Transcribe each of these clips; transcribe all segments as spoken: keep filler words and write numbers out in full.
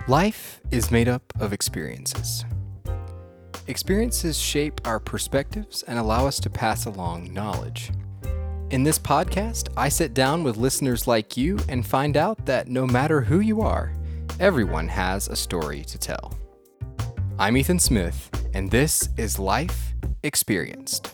Life is made up of experiences. Experiences shape our perspectives and allow us to pass along knowledge. In this podcast, I sit down with listeners like you and find out that no matter who you are, everyone has a story to tell. I'm Ethan Smith, and this is Life Experienced.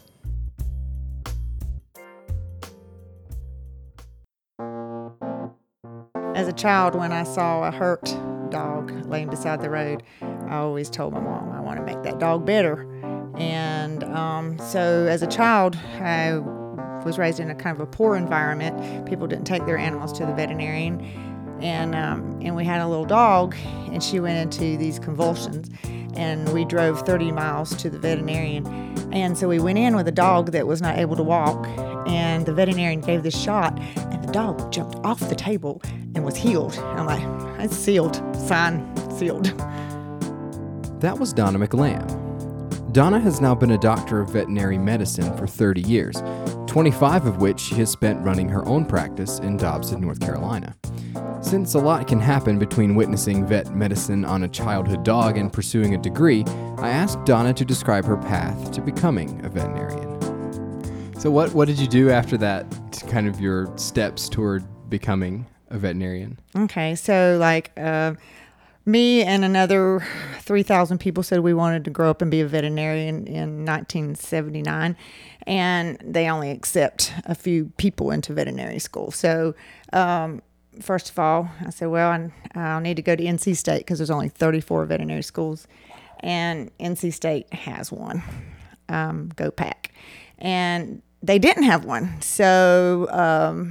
As a child, when I saw a hurt dog laying beside the road, I always told my mom, I want to make that dog better. And um, so as a child, I was raised in a kind of a poor environment. People didn't take their animals to the veterinarian. And, um, and we had a little dog, and she went into these convulsions. And we drove thirty miles to the veterinarian. And so we went in with a dog that was not able to walk. And the veterinarian gave this shot, and the dog jumped off the table and was healed. And I'm like, it's sealed, sign sealed. That was Donna McLamb. Donna has now been a doctor of veterinary medicine for thirty years, twenty-five of which she has spent running her own practice in Dobson, North Carolina. Since a lot can happen between witnessing vet medicine on a childhood dog and pursuing a degree, I asked Donna to describe her path to becoming a veterinarian. So what, what did you do after that, kind of your steps toward becoming a veterinarian? Okay, so like uh, me and another three thousand people said we wanted to grow up and be a veterinarian in nineteen seventy-nine, and they only accept a few people into veterinary school. So um, first of all, I said, well, I, I'll need to go to N C State because there's only thirty-four veterinary schools, and N C State has one. Um, go Pack. And they didn't have one. So um,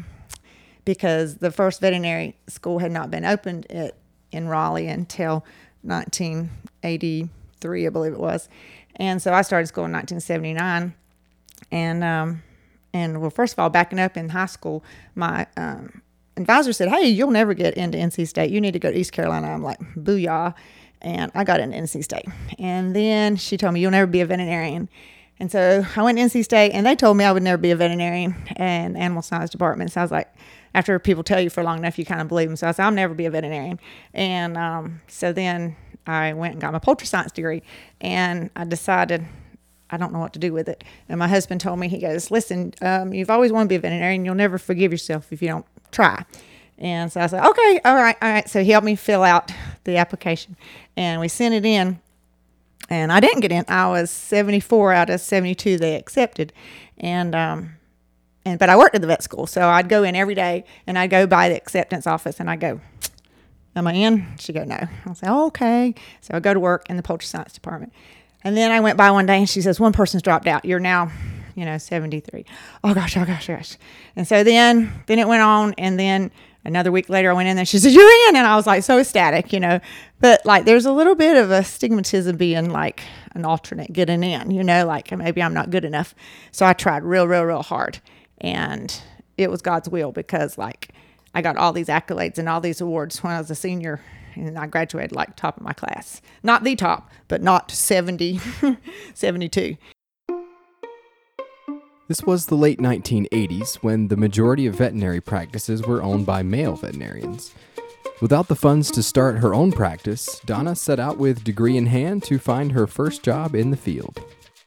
because the first veterinary school had not been opened at, in Raleigh until nineteen eighty-three, I believe it was. And so I started school in nineteen seventy-nine. And, um, and well, first of all, backing up in high school, my um, advisor said, hey, you'll never get into N C State. You need to go to East Carolina. I'm like, booyah. And I got into N C State. And then she told me, you'll never be a veterinarian. And so I went to N C State, and they told me I would never be a veterinarian and animal science department. So I was like, after people tell you for long enough, you kind of believe them. So I said, I'll never be a veterinarian. And um, so then I went and got my poultry science degree, and I decided I don't know what to do with it. And my husband told me, he goes, listen, um, you've always wanted to be a veterinarian. You'll never forgive yourself if you don't try. And so I said, okay, all right, all right. So he helped me fill out the application, and we sent it in. And I didn't get in. I was seventy-four out of seventy-two they accepted. And, um, and, but I worked at the vet school. So I'd go in every day, and I'd go by the acceptance office, and I'd go, am I in? She'd go, no. I'll say, oh, okay. So I go to work in the poultry science department. And then I went by one day, and she says, one person's dropped out. You're now, you know, seventy-three. Oh gosh, oh gosh, oh gosh. And so then, then it went on. And then another week later I went in there, she said, you're in. And I was like, so ecstatic, you know, but like, there's a little bit of a stigmatism being like an alternate getting in, you know, like maybe I'm not good enough. So I tried real, real, real hard, and it was God's will, because like I got all these accolades and all these awards when I was a senior, and I graduated like top of my class, not the top, but not seventy, seventy-two. This was the late nineteen eighties, when the majority of veterinary practices were owned by male veterinarians. Without the funds to start her own practice, Donna set out with degree in hand to find her first job in the field.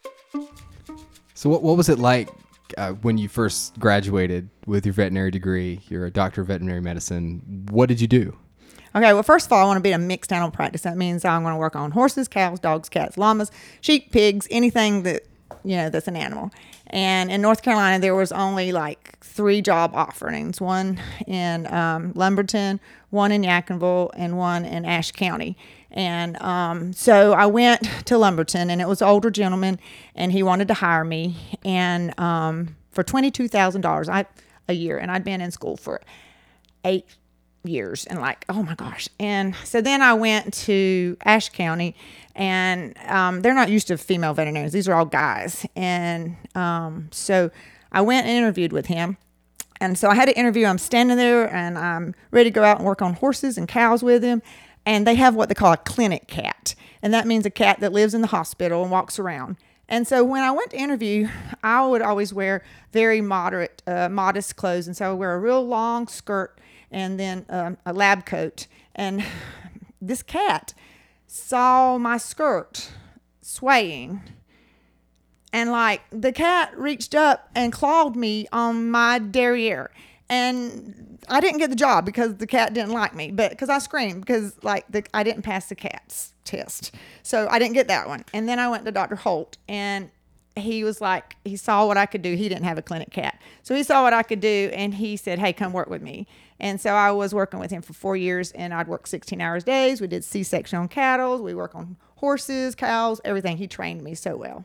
So what, what was it like uh, when you first graduated with your veterinary degree? You're a doctor of veterinary medicine. What did you do? Okay, well, first of all, I want to be in a mixed animal practice. That means I'm going to work on horses, cows, dogs, cats, llamas, sheep, pigs, anything that, you know, that's an animal. And in North Carolina, there was only like three job offerings, one in um, Lumberton, one in Yadkinville, and one in Ashe County. And um, so I went to Lumberton, and it was an older gentleman, and he wanted to hire me, and um, for twenty-two thousand dollars I, a year. And I'd been in school for eight years, and like, oh my gosh. And so then I went to Ashe County, and um, they're not used to female veterinarians. These are all guys. And um, so I went and interviewed with him. And so I had an interview. I'm standing there, and I'm ready to go out and work on horses and cows with him. And they have what they call a clinic cat. And that means a cat that lives in the hospital and walks around. And so when I went to interview, I would always wear very moderate, uh, modest clothes. And so I would wear a real long skirt and then um, a lab coat. And this cat saw my skirt swaying, and like the cat reached up and clawed me on my derriere, and I didn't get the job because the cat didn't like me, but because I screamed because like the, I didn't pass the cat's test, so I didn't get that one. And then I went to Doctor Holt, and he was like, he saw what I could do. He didn't have a clinic cat, so he saw what I could do, and he said, hey, come work with me. And so I was working with him for four years, and I'd work sixteen hours days. We did C-section on cattle. We work on horses, cows, everything. He trained me so well.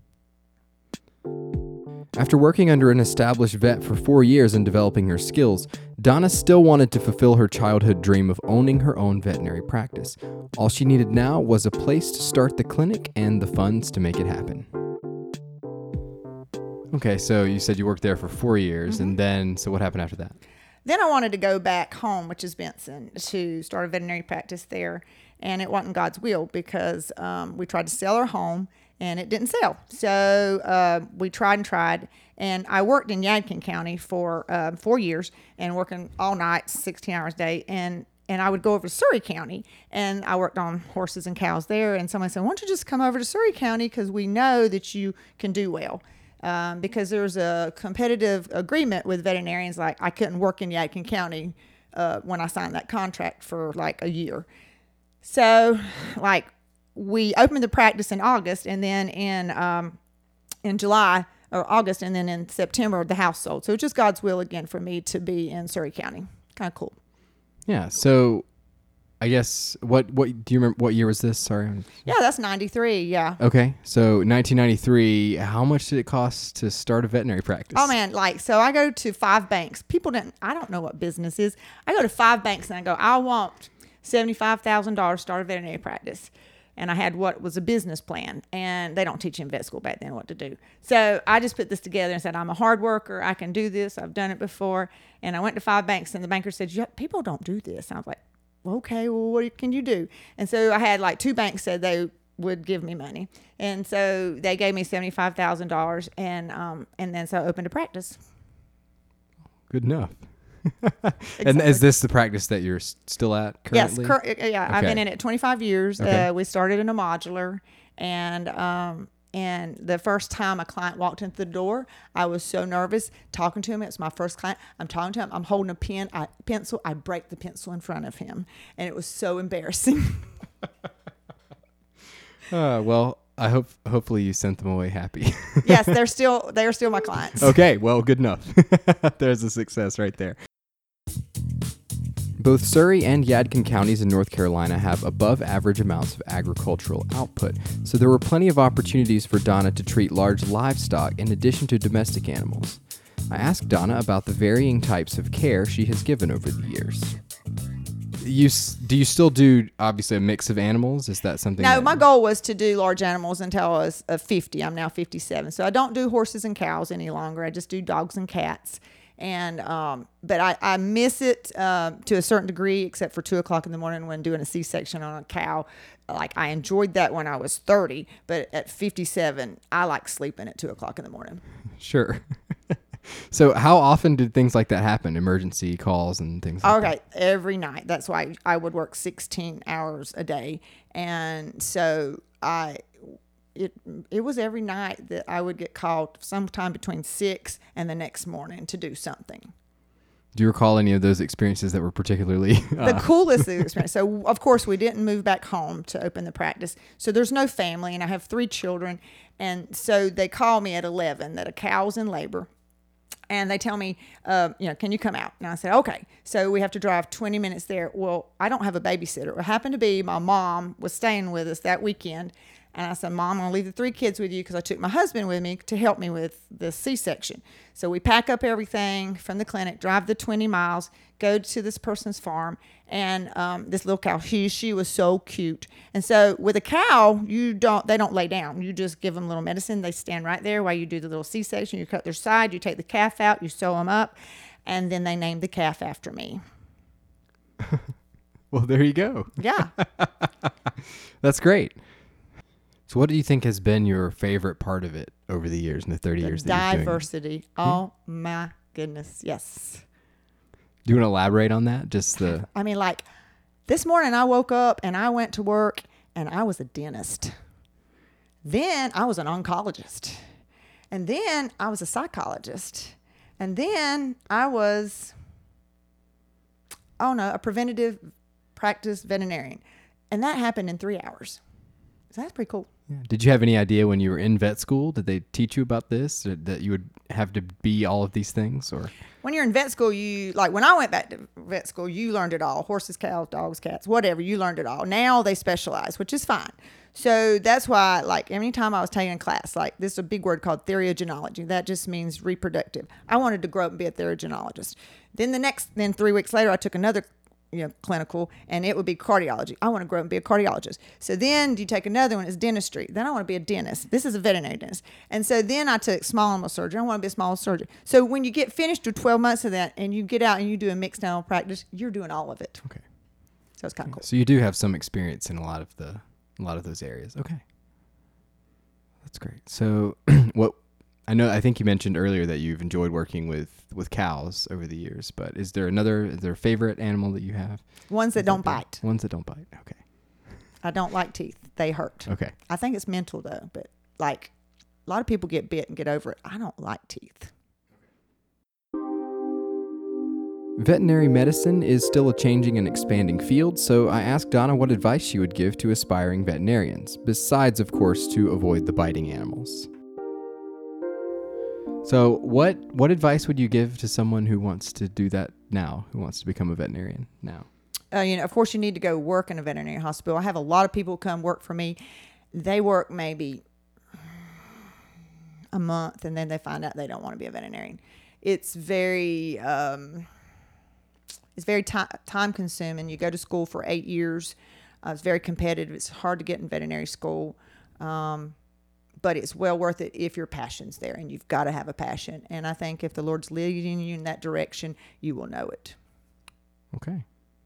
After working under an established vet for four years and developing her skills, Donna still wanted to fulfill her childhood dream of owning her own veterinary practice. All she needed now was a place to start the clinic and the funds to make it happen. Okay, so you said you worked there for four years, mm-hmm. and then, so what happened after that? Then I wanted to go back home, which is Benson, to start a veterinary practice there. And it wasn't God's will because um, we tried to sell our home and it didn't sell. So uh, we tried and tried. And I worked in Yadkin County for uh, four years and working all night, sixteen hours a day. And and I would go over to Surry County, and I worked on horses and cows there. And someone said, why don't you just come over to Surry County because we know that you can do well. Um, because there's a competitive agreement with veterinarians. Like I couldn't work in Yadkin County uh, when I signed that contract for like a year. So like we opened the practice in August, and then in um, in July or August, and then in September the house sold. So it's just God's will again for me to be in Surry County. Kind of cool. Yeah. So I guess what what do you remember? What year was this? Sorry. Yeah, that's ninety-three. Yeah. Okay, so nineteen ninety-three. How much did it cost to start a veterinary practice? Oh man, like so I go to five banks. People didn't. I don't know what business is. I go to five banks and I go, I want seventy-five thousand dollars to start a veterinary practice. And I had what was a business plan, and they don't teach in vet school back then what to do. So I just put this together and said, I'm a hard worker. I can do this. I've done it before. And I went to five banks, and the banker said, yeah, people don't do this. I was like, okay, well, what can you do? And so I had like two banks said they would give me money. And so they gave me seventy-five thousand dollars, and um, and then so I opened a practice. Good enough. Exactly. And is this the practice that you're s- still at currently? Yes, cur- yeah. Okay. I've been in it twenty-five years. Okay. Uh, we started in a modular, and um, and the first time a client walked into the door, I was so nervous talking to him. It's my first client. I'm talking to him. I'm holding a pen, I, pencil. I break the pencil in front of him, and it was so embarrassing. uh, well, I hope hopefully you sent them away happy. Yes, they're still they're still my clients. Okay, well, good enough. There's a success right there. Both Surry and Yadkin counties in North Carolina have above average amounts of agricultural output, so there were plenty of opportunities for Donna to treat large livestock in addition to domestic animals. I asked Donna about the varying types of care she has given over the years. You do you still do obviously a mix of animals? Is that something? No, that, my goal was to do large animals until I was uh, fifty. I'm now fifty-seven, so I don't do horses and cows any longer. I just do dogs and cats. And um, but I, I miss it uh, to a certain degree, except for two o'clock in the morning when doing a C-section on a cow. Like I enjoyed that when I was thirty, but at fifty-seven, I like sleeping at two o'clock in the morning. Sure. So how often did things like that happen? Emergency calls and things like okay, that? Every night. That's why I would work sixteen hours a day. And so I, it it was every night that I would get called sometime between six and the next morning to do something. Do you recall any of those experiences that were particularly... Uh... The coolest experience. So, of course, we didn't move back home to open the practice. So there's no family, and I have three children. And so they call me at eleven that a cow's in labor. And they tell me, uh, you know, can you come out? And I said, okay. So we have to drive twenty minutes there. Well, I don't have a babysitter. It happened to be my mom was staying with us that weekend. And I said, Mom, I'm going to leave the three kids with you because I took my husband with me to help me with the C-section. So we pack up everything from the clinic, drive the twenty miles, go to this person's farm. And um, this little cow, she, she was so cute. And so with a cow, you don't, they don't lay down. You just give them a little medicine. They stand right there while you do the little C-section. You cut their side, you take the calf out, you sew them up. And then they named the calf after me. Well, there you go. Yeah. That's great. So what do you think has been your favorite part of it over the years, in the thirty the years that you're doing it? diversity. Oh, my goodness. Yes. Do you want to elaborate on that? Just the... I mean, like, This morning I woke up and I went to work and I was a dentist. Then I was an oncologist. And then I was a psychologist. And then I was, oh no, a preventative practice veterinarian. And that happened in three hours. So that's pretty cool. Yeah. Did you have any idea when you were in vet school? Did they teach you about this, or that you would have to be all of these things? Or when you're in vet school, you like when I went back to vet school, you learned it all: horses, cows, dogs, cats, whatever. You learned it all. Now they specialize, which is fine. So that's why, like, anytime I was taking a class, like this is a big word called theriogenology. That just means reproductive. I wanted to grow up and be a theriogenologist. Then the next, then three weeks later, I took another you know, clinical, and it would be cardiology. I want to grow up and be a cardiologist. So then you take another one, it's dentistry. Then I want to be a dentist. This is a veterinary dentist. And so then I took small animal surgery. I want to be a small surgeon. So when you get finished with twelve months of that and you get out and you do a mixed animal practice, you're doing all of it. Okay. So it's kind of cool. So you do have some experience in a lot of the, a lot of those areas. Okay. That's great. So what, I know, I think you mentioned earlier that you've enjoyed working with, with cows over the years, but is there another, is there a favorite animal that you have? Ones that don't bite. Ones that don't bite. Okay. I don't like teeth. They hurt. Okay. I think it's mental though, but like a lot of people get bit and get over it. I don't like teeth. Veterinary medicine is still a changing and expanding field, so I asked Donna what advice she would give to aspiring veterinarians, besides, of course, to avoid the biting animals. So what what advice would you give to someone who wants to do that now, who wants to become a veterinarian now? Uh, you know, of course, you need to go work in a veterinary hospital. I have a lot of people come work for me. They work maybe a month, and then they find out they don't want to be a veterinarian. It's very... Um, It's very time time consuming. You go to school for eight years. Uh, it's very competitive. It's hard to get in veterinary school. Um, but it's well worth it if your passion's there, and you've got to have a passion. And I think if the Lord's leading you in that direction, you will know it. Okay.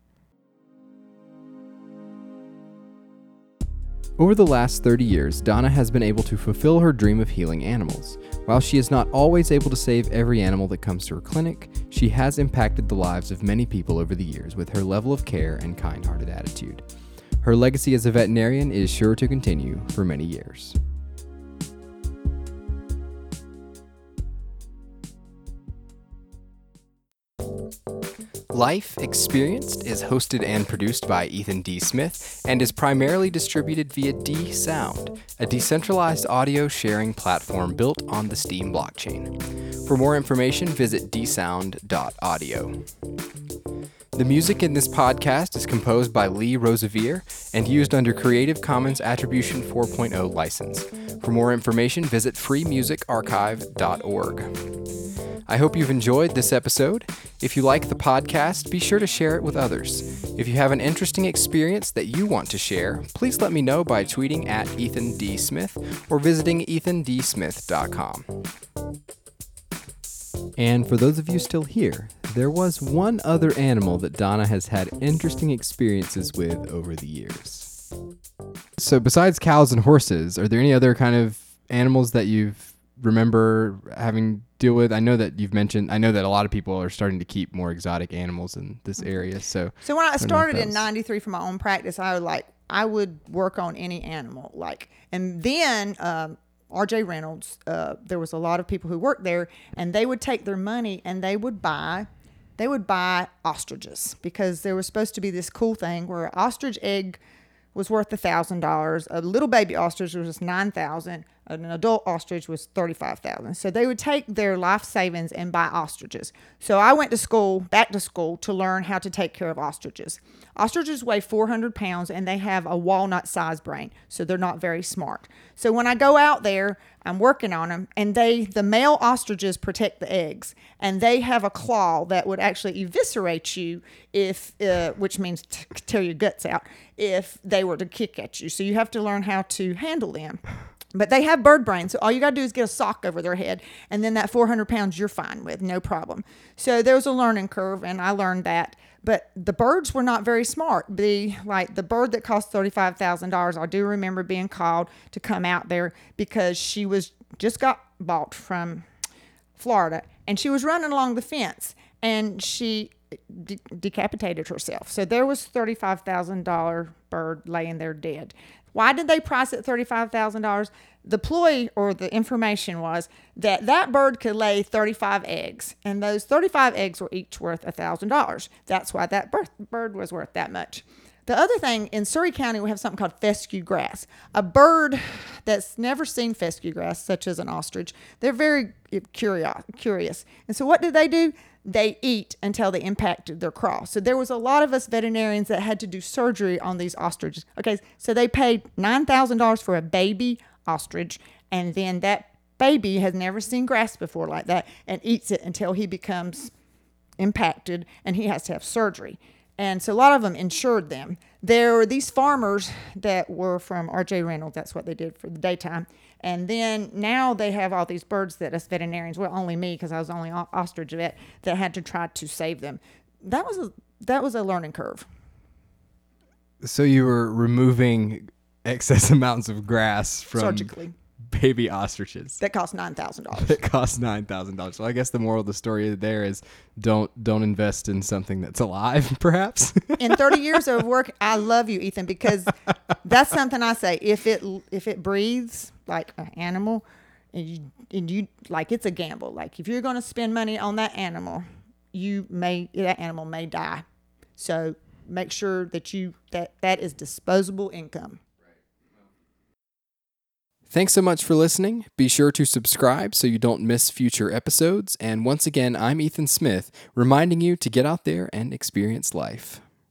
Over the last thirty years, Donna has been able to fulfill her dream of healing animals. While she is not always able to save every animal that comes to her clinic, she has impacted the lives of many people over the years with her level of care and kind-hearted attitude. Her legacy as a veterinarian is sure to continue for many years. Life Experienced is hosted and produced by Ethan D. Smith and is primarily distributed via D-Sound, a decentralized audio sharing platform built on the Steem blockchain. For more information, visit d sound dot audio. The music in this podcast is composed by Lee Rosevere and used under Creative Commons Attribution four point oh license. For more information, visit free music archive dot org. I hope you've enjoyed this episode. If you like the podcast, be sure to share it with others. If you have an interesting experience that you want to share, please let me know by tweeting at Ethan D. Smith or visiting ethan d smith dot com. And for those of you still here, there was one other animal that Donna has had interesting experiences with over the years. So besides cows and horses, are there any other kind of animals that you've remember having deal with? I know that you've mentioned, I know that a lot of people are starting to keep more exotic animals in this area. So, so when I started in ninety-three for my own practice, I would like, I would work on any animal, like, and then, um, R J Reynolds, uh, there was a lot of people who worked there, and they would take their money and they would buy, they would buy ostriches, because there was supposed to be this cool thing where an ostrich egg was worth a thousand dollars. A little baby ostrich was nine thousand. An adult ostrich was thirty-five thousand. So they would take their life savings and buy ostriches. So I went to school, back to school, to learn how to take care of ostriches. Ostriches weigh four hundred pounds, and they have a walnut-sized brain, so they're not very smart. So when I go out there, I'm working on them, and they, the male ostriches protect the eggs, and they have a claw that would actually eviscerate you if, uh, which means t- tear your guts out, if they were to kick at you. So you have to learn how to handle them. But they have bird brain, so all you got to do is get a sock over their head, and then that four hundred pounds you're fine with, no problem. So there was a learning curve, and I learned that. But the birds were not very smart. The like the bird that cost thirty-five thousand dollars, I do remember being called to come out there because she was just got bought from Florida, and she was running along the fence, and she de- decapitated herself. So there was thirty-five thousand dollars bird laying there dead. Why did they price it thirty-five thousand dollars? The ploy or the information was that that bird could lay thirty-five eggs, and those thirty-five eggs were each worth one thousand dollars. That's why that bird was worth that much. The other thing, in Surry County, we have something called fescue grass. A bird that's never seen fescue grass, such as an ostrich, they're very curious. curious. And so what did they do? They eat until they impacted their craw. So there was a lot of us veterinarians that had to do surgery on these ostriches. Okay, so they paid nine thousand dollars for a baby ostrich, and then that baby has never seen grass before like that and eats it until he becomes impacted and he has to have surgery. And so a lot of them insured them. There were these farmers that were from R J Reynolds. That's what they did for the daytime. And then now they have all these birds that us veterinarians, well, only me because I was only ostrich vet, that had to try to save them. That was a, that was a learning curve. So you were removing excess amounts of grass from surgically baby ostriches that cost nine thousand dollars. That cost nine thousand dollars. So I guess the moral of the story there is don't don't invest in something that's alive, perhaps. In thirty years of work, I love you, Ethan, because that's something I say. If it if it breathes like an animal, and you and you like, it's a gamble. Like if you're going to spend money on that animal, you may that animal may die. So make sure that you that that is disposable income. Thanks so much for listening. Be sure to subscribe so you don't miss future episodes. And once again, I'm Ethan Smith, reminding you to get out there and experience life.